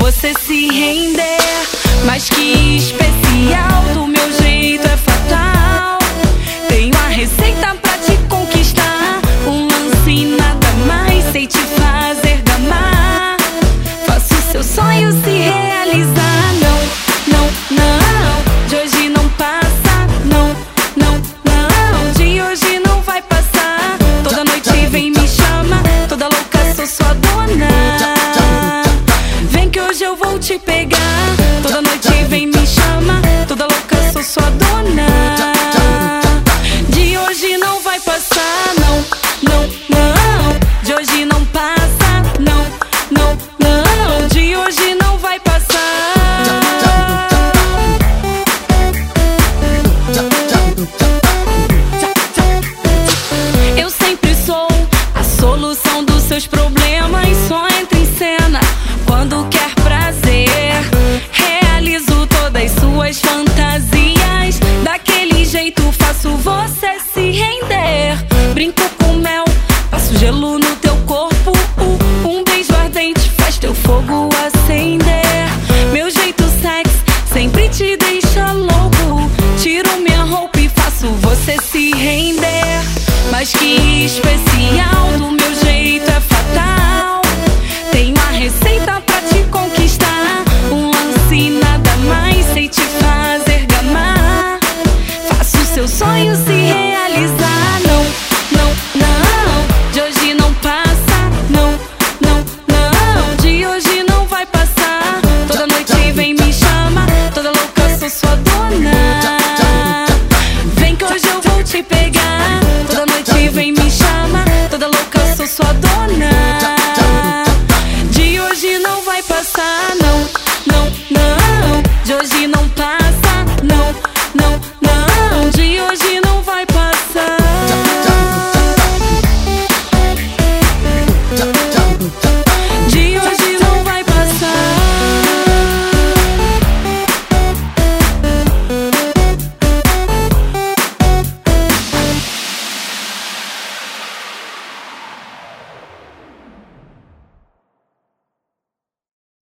você se render. Mas que especial, do meu jeito é fatal. Tenho a receita pra te conquistar, um lance e nada mais, sei te fazer gamar. Faço seu sonho se realizar. Não, não, não, de hoje não passa. Não, não, não, de hoje não vai passar. Toda noite vem me chama, toda louca sou sua dona. Vem que hoje eu vou te pegar. Toda noite vem me chama, toda louca sou sua dona. De hoje não vai passar. Não, não, não, de hoje não passa. Não, não, não, de hoje não vai passar. Eu sempre sou a solução dos seus problemas. Só entra em cena quando quer prazer. Realizo todas suas fantasias. Daquele jeito faço você se render. Brinco com mel, passo gelo no teu corpo. Um beijo ardente faz teu fogo acender. Meu jeito sexy sempre te deixa louco. Tiro minha roupa e faço você se render. Mas que especial, do meu jeito é fatal. Tenho a receita pra te conquistar, um lance e nada mais, sei te fazer gamar. Faço seu sonho se realizar. Não, não, não, de hoje não passa. Não, não, não, de hoje não vai passar. Toda noite vem me chama, toda louca sou sua dona. Vem que hoje eu vou te pegar. Toda noite vem me chama, toda louca sou sua dona.